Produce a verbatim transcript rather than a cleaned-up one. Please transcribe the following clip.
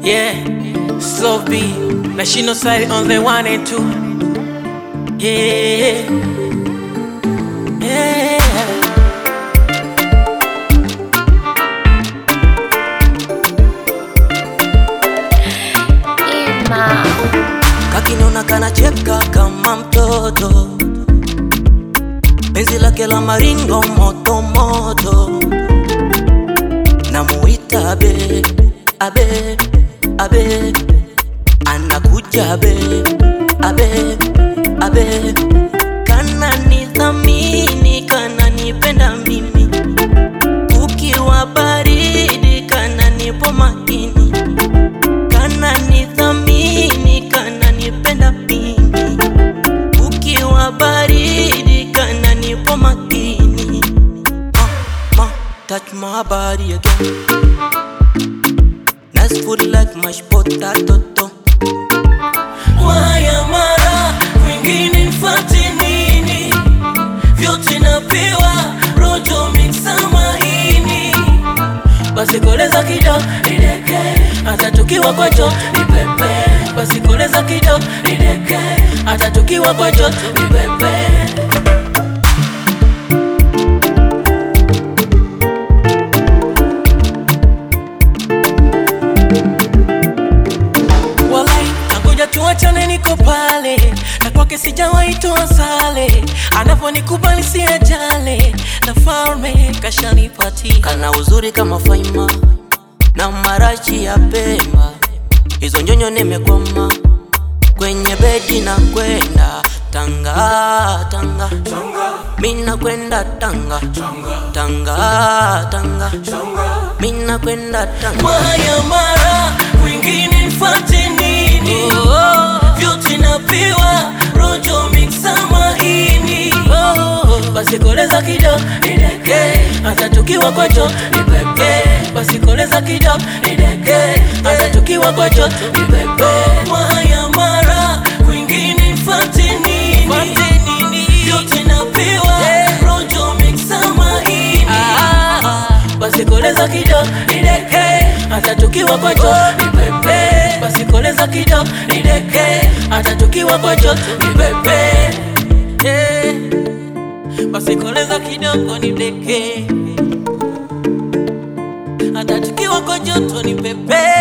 Yeah, Slow B, National Side on the one and two. Yeah, yeah. Ima Kakinona kanacheka kama mtoto, penzi lake la maringo moto moto. Namuita abe, abe, abe, anakuja abe, abe, abe. Kana nithamini, kana nipenda mimi, ukiwa baridi kana nipo makini. Kana nithamini, kana nipenda mimi, ukiwa baridi kana nipo makini. Ma, ma, touch my body again. Nice food like mashed potato. Waya mara mwingine nifate nini? Vyote napewa rojo mixa mahini. Basi koleza kidogo nideke, hata tukiwa kwa joto ni pepe. Basi koleza kidogo nideke, hata tukiwa kwa joto ni pepe. Tuachane niko pale, na kwake sijawahi toa sale. Anaponikubali si ajale, na falme kashanipati. Kana uzuri kama Faima na marachi ya Pemba, hizo nyonyo nimekwama kwenye bedi na kwenda Tanga, Tanga, mina kwenda Tanga, Tanga, Tanga, mina kwenda Tanga. Waya mara mwingine nifate nini? Vyote napewa rojo mixa mahini. Basi koleza kidogo nideke, hata tukiwa kwa joto ni pepe. Basi koleza kidogo nideke, hata tukiwa kwa joto ni pepe. Waya mara mwingine nifate nini? Vyote napewa rojo mixa mahini. Basi koleza kidogo nideke, hata tukiwa kwa joto ni pepe. Basi koleza kidogo nideke, hata tukiwa kwa joto ni pepe. Yeah. Basi koleza kidogo nideke, hata tukiwa kwa joto ni pepe.